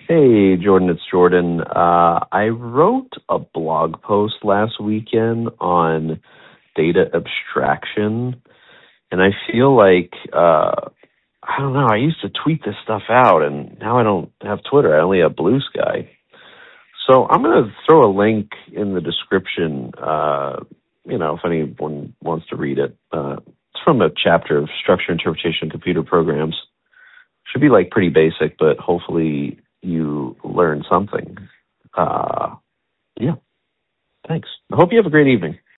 Hey, Jordan, it's Jordan. I wrote a blog post last weekend on data abstraction, and I feel like, I don't know, I used to tweet this stuff out, and now I don't have Twitter. I only have Blue Sky. So I'm going to throw a link in the description, if anyone wants to read it. It's from a chapter of Structure, Interpretation, and Computer Programs. Should be like pretty basic, but hopefully you learn something. Yeah, thanks. I hope you have a great evening.